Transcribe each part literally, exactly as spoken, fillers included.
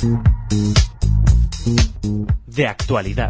De actualidad.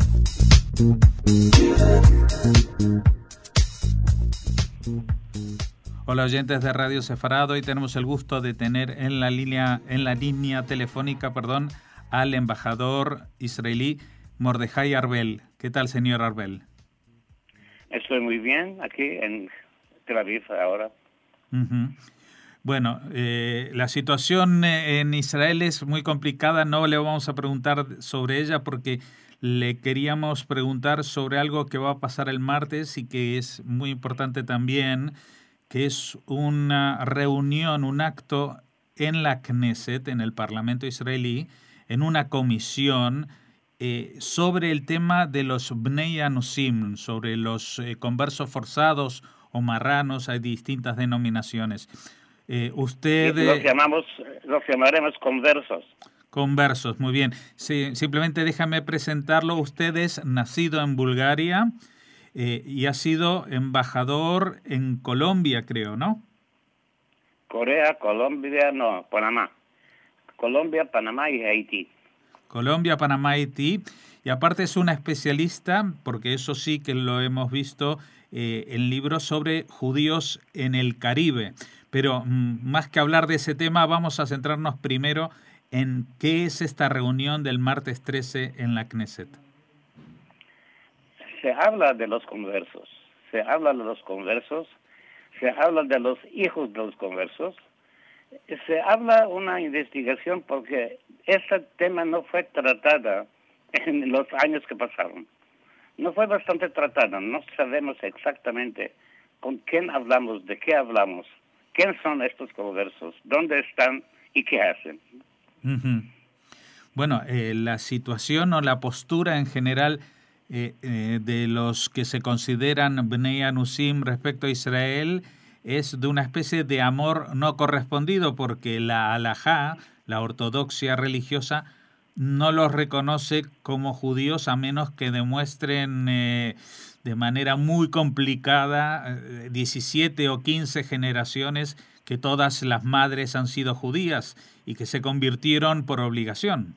Hola oyentes de Radio Sefarad, hoy tenemos el gusto de tener en la línea, en la línea telefónica, perdón, al embajador israelí Mordejai Arbel. ¿Qué tal, señor Arbel? Estoy muy bien aquí en Tel Aviv ahora. Uh-huh. Bueno, eh, la situación en Israel es muy complicada, no le vamos a preguntar sobre ella porque le queríamos preguntar sobre algo que va a pasar el martes y que es muy importante también, que es una reunión, un acto en la Knesset, en el Parlamento israelí, en una comisión eh, sobre el tema de los Bnei Anusim, sobre los eh, conversos forzados o marranos, hay distintas denominaciones. Eh, usted... Los llamamos, los llamaremos conversos. Conversos, muy bien. Sí, simplemente déjame presentarlo. Usted es nacido en Bulgaria eh, y ha sido embajador en Colombia, creo, ¿no? Corea, Colombia, no, Panamá. Colombia, Panamá y Haití. Colombia, Panamá, Haití. Y aparte es una especialista, porque eso sí que lo hemos visto eh, en libros sobre judíos en el Caribe. Pero mm, más que hablar de ese tema, vamos a centrarnos primero en qué es esta reunión del martes trece en la Knesset. Se habla de los conversos, se habla de los conversos, se habla de los hijos de los conversos, se habla una investigación porque ese tema no fue tratada en los años que pasaron. No fue bastante tratada, no sabemos exactamente con quién hablamos, de qué hablamos, quién son estos conversos, dónde están y qué hacen. Uh-huh. Bueno, eh, la situación o la postura en general eh, eh, de los que se consideran Bnei Anusim respecto a Israel es de una especie de amor no correspondido porque la halajá, la ortodoxia religiosa, no los reconoce como judíos a menos que demuestren eh, de manera muy complicada eh, diecisiete o quince generaciones que todas las madres han sido judías y que se convirtieron por obligación.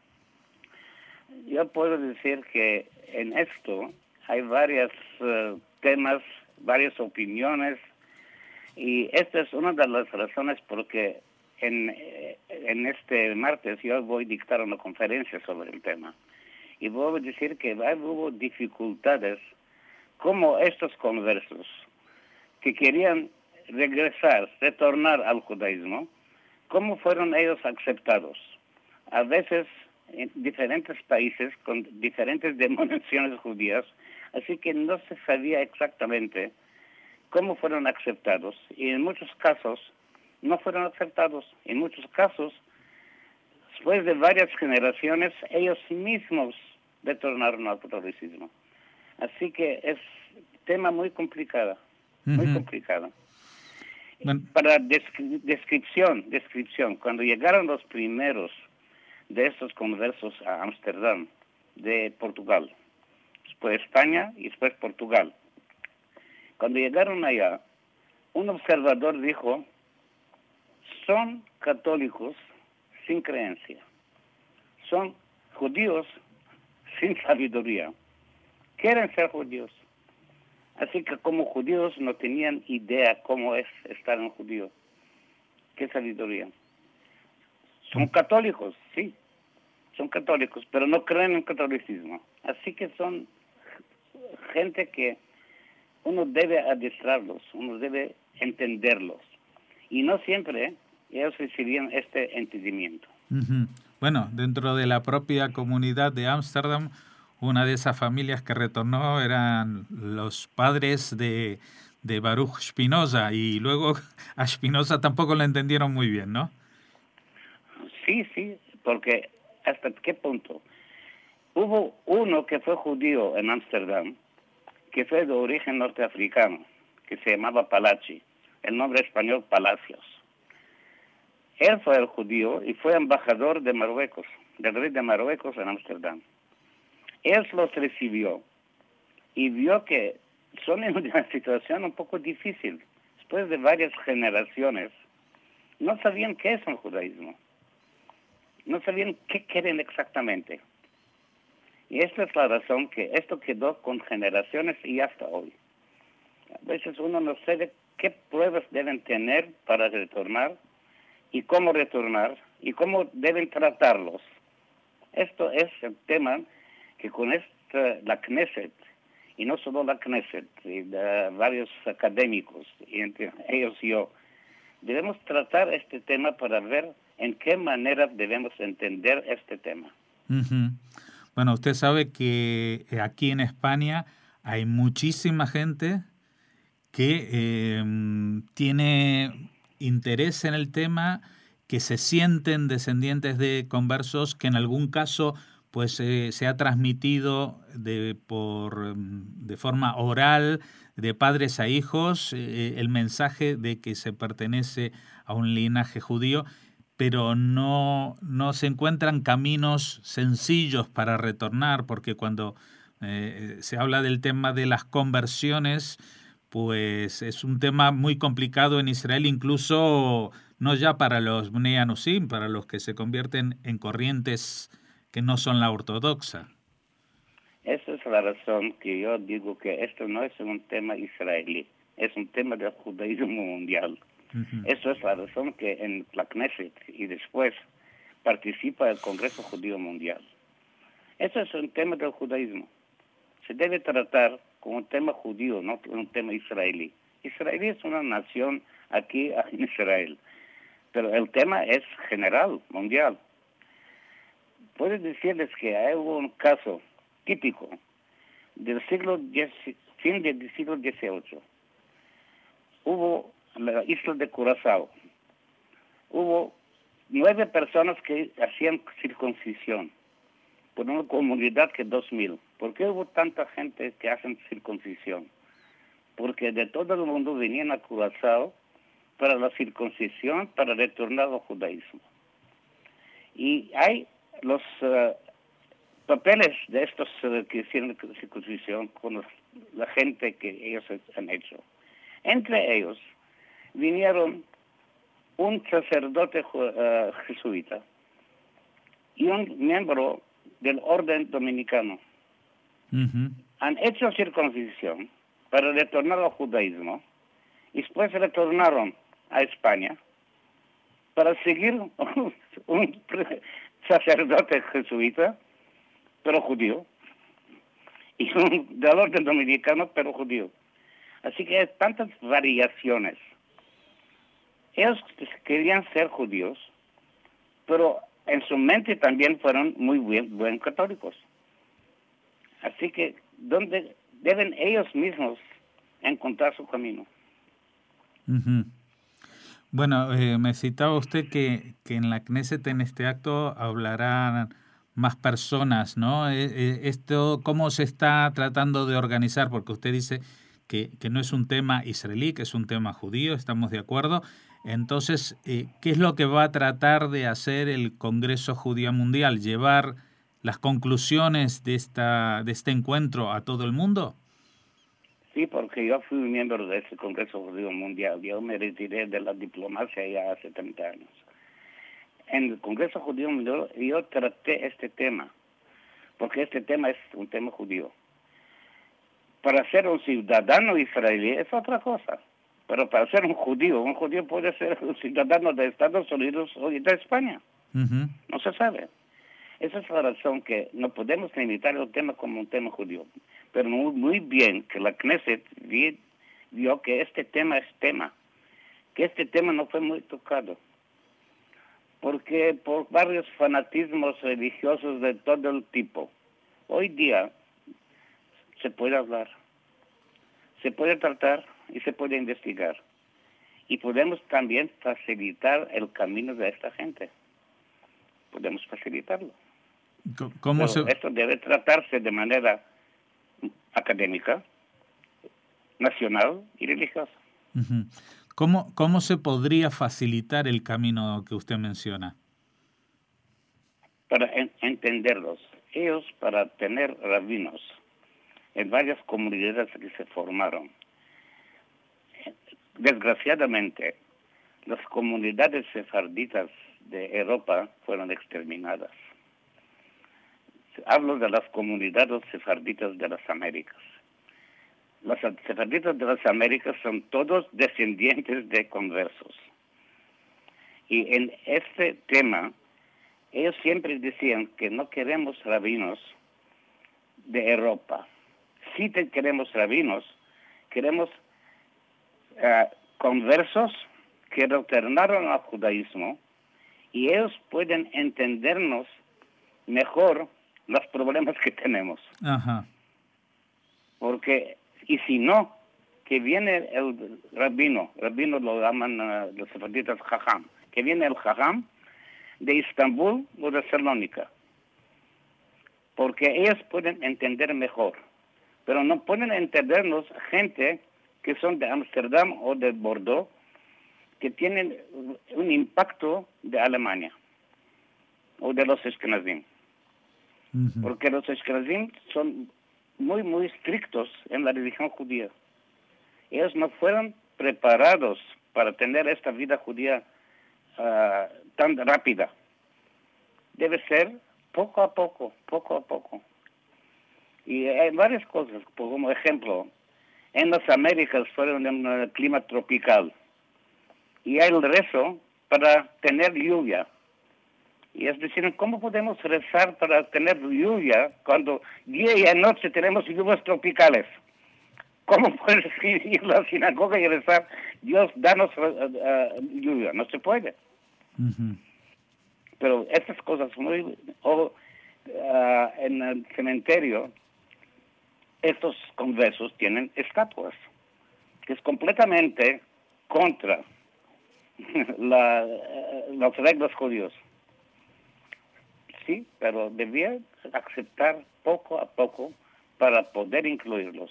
Yo puedo decir que en esto hay varios uh, temas, varias opiniones, y esta es una de las razones porque en, en este martes yo voy a dictar una conferencia sobre el tema. Y voy a decir que hubo dificultades como estos conversos que querían regresar, retornar al judaísmo, cómo fueron ellos aceptados. A veces en diferentes países con diferentes denominaciones judías, así que no se sabía exactamente cómo fueron aceptados, y en muchos casos no fueron aceptados. En muchos casos, después de varias generaciones, ellos mismos retornaron al catolicismo. Así que es tema muy complicado, muy uh-huh. complicado. Bueno. Para descri- descripción, descripción, cuando llegaron los primeros de estos conversos a Ámsterdam, de Portugal, después España y después Portugal. Cuando llegaron allá, un observador dijo, son católicos sin creencia, son judíos sin sabiduría, quieren ser judíos. Así que como judíos no tenían idea cómo es estar un judío, qué sabiduría. Son católicos, sí, son católicos, pero no creen en el catolicismo. Así que son gente que uno debe adiestrarlos, uno debe entenderlos. Y no siempre ellos recibían este entendimiento. Uh-huh. Bueno, dentro de la propia comunidad de Ámsterdam, una de esas familias que retornó eran los padres de, de Baruch Spinoza, y luego a Spinoza tampoco lo entendieron muy bien, ¿no? Sí, sí, porque ¿hasta qué punto? Hubo uno que fue judío en Ámsterdam, que fue de origen norteafricano, que se llamaba Palachi, el nombre español Palacios. Él fue el judío y fue embajador de Marruecos, del rey de Marruecos en Ámsterdam. Él los recibió y vio que son en una situación un poco difícil. Después de varias generaciones, no sabían qué es el judaísmo. no sabían qué quieren exactamente. Y esta es la razón que esto quedó con generaciones y hasta hoy. A veces uno no sabe qué pruebas deben tener para retornar y cómo retornar y cómo deben tratarlos. Esto es el tema que con esta, la Knesset, y no solo la Knesset, y de varios académicos, y entre ellos yo, debemos tratar este tema para ver en qué manera debemos entender este tema. Uh-huh. Bueno, usted sabe que aquí en España hay muchísima gente que eh, tiene interés en el tema, que se sienten descendientes de conversos, que en algún caso pues eh, se ha transmitido de, por, de forma oral, de padres a hijos, eh, el mensaje de que se pertenece a un linaje judío, pero no, no se encuentran caminos sencillos para retornar, porque cuando eh, se habla del tema de las conversiones, pues es un tema muy complicado en Israel, incluso no ya para los Bnei Anusim, para los que se convierten en corrientes que no son la ortodoxa. Esa es la razón que yo digo que esto no es un tema israelí, es un tema del judaísmo mundial. Uh-huh. Eso es la razón que en la Knesset y después participa el Congreso Judío Mundial. Eso es un tema del judaísmo. Se debe tratar como un tema judío, no un tema israelí. Israel es una nación aquí en Israel, pero el tema es general, mundial. Puedo decirles que hay un caso típico del siglo diez, fin del siglo dieciocho. Hubo en la isla de Curazao, hubo nueve personas que hacían circuncisión por una comunidad que dos mil. ¿Por qué hubo tanta gente que hacen circuncisión? Porque de todo el mundo venían a Curazao para la circuncisión, para retornar al judaísmo. Y hay los uh, papeles de estos uh, que hicieron circuncisión con los, la gente que ellos han hecho. Entre ellos vinieron un sacerdote uh, jesuita y un miembro del orden dominicano. Uh-huh. Han hecho circuncisión para retornar al judaísmo y después retornaron a España para seguir un, un sacerdote jesuita, pero judío, y un del orden dominicano, pero judío. Así que hay tantas variaciones. Ellos querían ser judíos, pero en su mente también fueron muy buen, buen católicos. Así que, ¿dónde deben ellos mismos encontrar su camino? Uh-huh. Bueno, eh, me citaba usted que, que en la Knesset, en este acto, hablarán más personas, ¿no? Eh, esto, ¿cómo se está tratando de organizar? Porque usted dice que, que no es un tema israelí, que es un tema judío, estamos de acuerdo. Entonces, eh, ¿qué es lo que va a tratar de hacer el Congreso Judío Mundial? ¿Llevar las conclusiones de, esta, de este encuentro a todo el mundo? Sí, porque yo fui miembro de ese Congreso Judío Mundial. Yo me retiré de la diplomacia ya hace treinta años. En el Congreso Judío Mundial yo traté este tema, porque este tema es un tema judío. Para ser un ciudadano israelí es otra cosa, pero para ser un judío, un judío puede ser un ciudadano de Estados Unidos o de España. Uh-huh. No se sabe. Esa es la razón que no podemos limitar el tema como un tema judío. Pero muy, muy bien que la Knesset vi, vio que este tema es tema, que este tema no fue muy tocado. Porque por varios fanatismos religiosos de todo el tipo, hoy día se puede hablar, se puede tratar y se puede investigar. Y podemos también facilitar el camino de esta gente. Podemos facilitarlo. ¿Cómo Pero se... esto debe tratarse de manera académica, nacional y religiosa. Uh-huh. ¿Cómo, ¿Cómo se podría facilitar el camino que usted menciona? Para en, entenderlos. Ellos, para tener rabinos en varias comunidades que se formaron, desgraciadamente, las comunidades sefarditas de Europa fueron exterminadas. Hablo de las comunidades sefarditas de las Américas. Los sefarditas de las Américas son todos descendientes de conversos. Y en este tema, ellos siempre decían que no queremos rabinos de Europa. Sí te queremos rabinos, queremos uh, conversos que retornaron al judaísmo y ellos pueden entendernos mejor los problemas que tenemos. Ajá. Porque, y si no, que viene el rabino, rabino lo llaman uh, los sefarditas jajam, que viene el jajam de Estambul o de Salónica, porque ellos pueden entender mejor, pero no pueden entendernos gente que son de Ámsterdam o de Bordeaux, que tienen un impacto de Alemania o de los Ashkenazim. Uh-huh. Porque los Ashkenazim son muy, muy estrictos en la religión judía. Ellos no fueron preparados para tener esta vida judía uh, tan rápida. Debe ser poco a poco, poco a poco. Y hay varias cosas, como ejemplo, en las Américas fueron en un clima tropical. Y hay el rezo para tener lluvia. Y es decir, ¿cómo podemos rezar para tener lluvia cuando día y noche tenemos lluvias tropicales? ¿Cómo puedes ir a la sinagoga y rezar, Dios, danos uh, uh, lluvia? No se puede. Uh-huh. Pero estas cosas muy... Oh, uh, en el cementerio, estos conversos tienen estatuas, que es completamente contra la, uh, las reglas judías. Sí, pero debía aceptar poco a poco para poder incluirlos.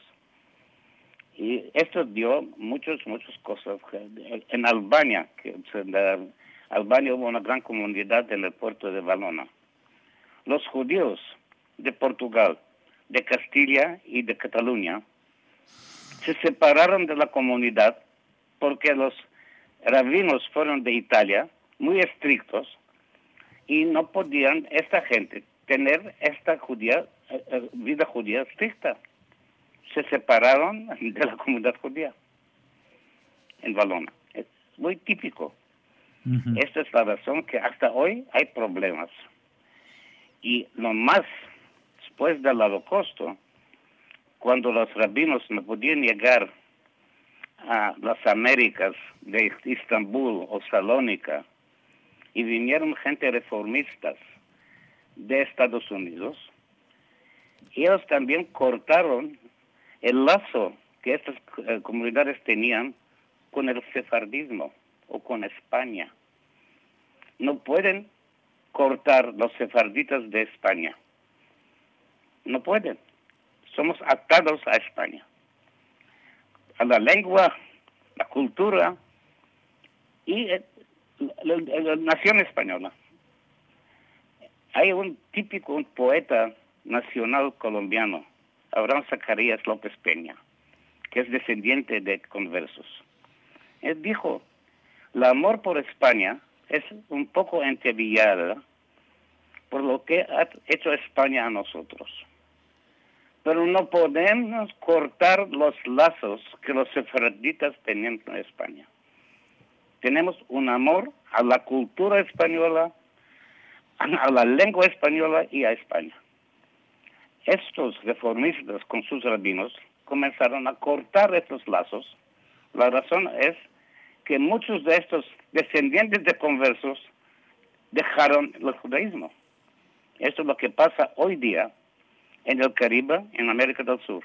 Y esto dio muchas, muchas cosas. En Albania, que en la, Albania hubo una gran comunidad en el puerto de Valona. Los judíos de Portugal, de Castilla y de Cataluña se separaron de la comunidad porque los rabinos fueron de Italia, muy estrictos, y no podían esta gente tener esta judía, eh, vida judía estricta. Se separaron de la comunidad judía en Valona. Es muy típico. Uh-huh. Esta es la razón que hasta hoy hay problemas. Y lo más, después del Holocausto, cuando los rabinos no podían llegar a las Américas de Estambul o Salónica, y vinieron gente reformistas de Estados Unidos, ellos también cortaron el lazo que estas uh, comunidades tenían con el sefardismo o con España. No pueden cortar los sefarditas de España. No pueden. Somos atados a España, a la lengua, la cultura y eh, la, la, la nación española. Hay un típico un poeta nacional colombiano, Abraham Zacarías López Peña, que es descendiente de conversos. Él dijo, el amor por España es un poco entebillada por lo que ha hecho España a nosotros. Pero no podemos cortar los lazos que los sefarditas tenían con España. Tenemos un amor a la cultura española, a la lengua española y a España. Estos reformistas con sus rabinos comenzaron a cortar estos lazos. La razón es que muchos de estos descendientes de conversos dejaron el judaísmo. Esto es lo que pasa hoy día en el Caribe, en América del Sur.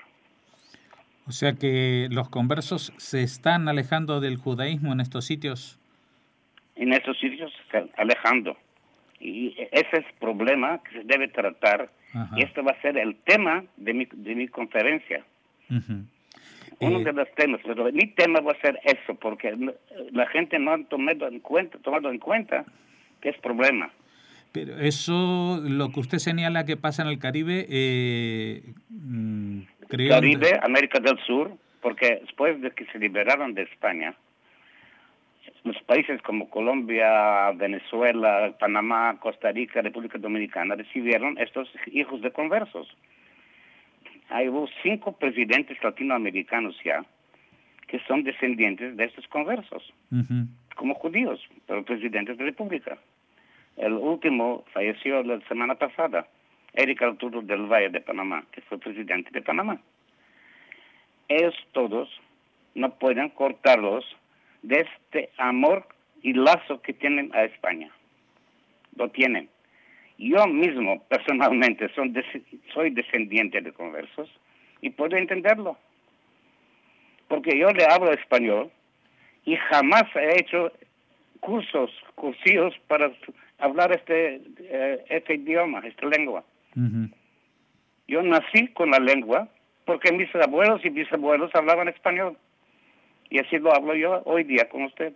O sea que los conversos se están alejando del judaísmo en estos sitios. En estos sitios se están alejando. Y ese es el problema que se debe tratar. Ajá. Y esto va a ser el tema de mi, de mi conferencia. Uh-huh. Uno eh, de los temas, pero mi tema va a ser eso, porque la gente no ha tomado en cuenta, tomado en cuenta que es problema. Pero eso, lo que usted señala que pasa en el Caribe, eh, creo... Caribe, América del Sur, porque después de que se liberaron de España, los países como Colombia, Venezuela, Panamá, Costa Rica, República Dominicana recibieron estos hijos de conversos. Hay hubo cinco presidentes latinoamericanos ya que son descendientes de estos conversos, uh-huh. como judíos, pero presidentes de república. El último falleció la semana pasada, Eric Arturo del Valle de Panamá, que fue presidente de Panamá. Ellos todos no pueden cortarlos de este amor y lazo que tienen a España. Lo tienen. Yo mismo, personalmente, son des- soy descendiente de conversos y puedo entenderlo. Porque yo le hablo español y jamás he hecho cursos, cursillos para hablar este, eh, este idioma, esta lengua. Uh-huh. Yo nací con la lengua porque mis abuelos y bisabuelos hablaban español. Y así lo hablo yo hoy día con usted.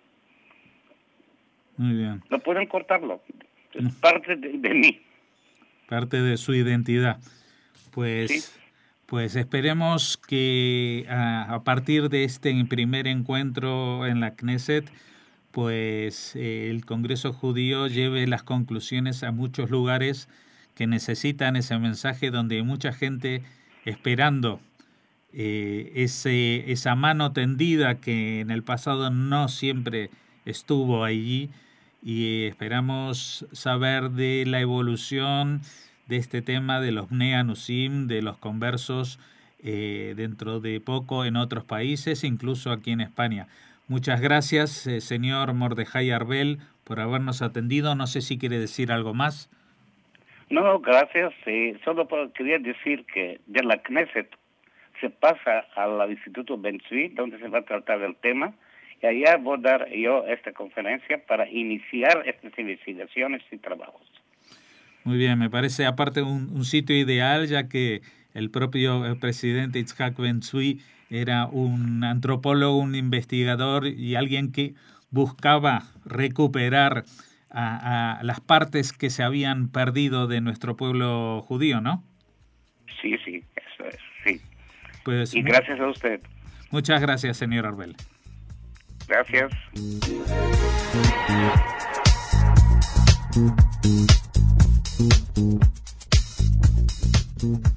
Muy bien. No pueden cortarlo. Es parte de, de mí. Parte de su identidad. Pues, ¿sí? Pues esperemos que a, a partir de este primer encuentro en la Knesset, pues eh, el Congreso Judío lleve las conclusiones a muchos lugares que necesitan ese mensaje, donde hay mucha gente esperando eh, ese, esa mano tendida que en el pasado no siempre estuvo allí, y esperamos saber de la evolución de este tema de los Bnei Anusim, de los conversos, eh, dentro de poco en otros países, incluso aquí en España. Muchas gracias, eh, señor Mordejai Arbel, por habernos atendido. No sé si quiere decir algo más. No, gracias. Eh, solo quería decir que de la Knesset se pasa al Instituto Ben Tzvi, donde se va a tratar el tema, y allá voy a dar yo esta conferencia para iniciar estas investigaciones y trabajos. Muy bien, me parece aparte un, un sitio ideal, ya que el propio el presidente Itzhak Ben Tzvi era un antropólogo, un investigador y alguien que buscaba recuperar a, a las partes que se habían perdido de nuestro pueblo judío, ¿no? Sí, sí, eso es, sí. Pues, y gracias a usted. Muchas gracias, señor Arbel. Gracias. Thank you.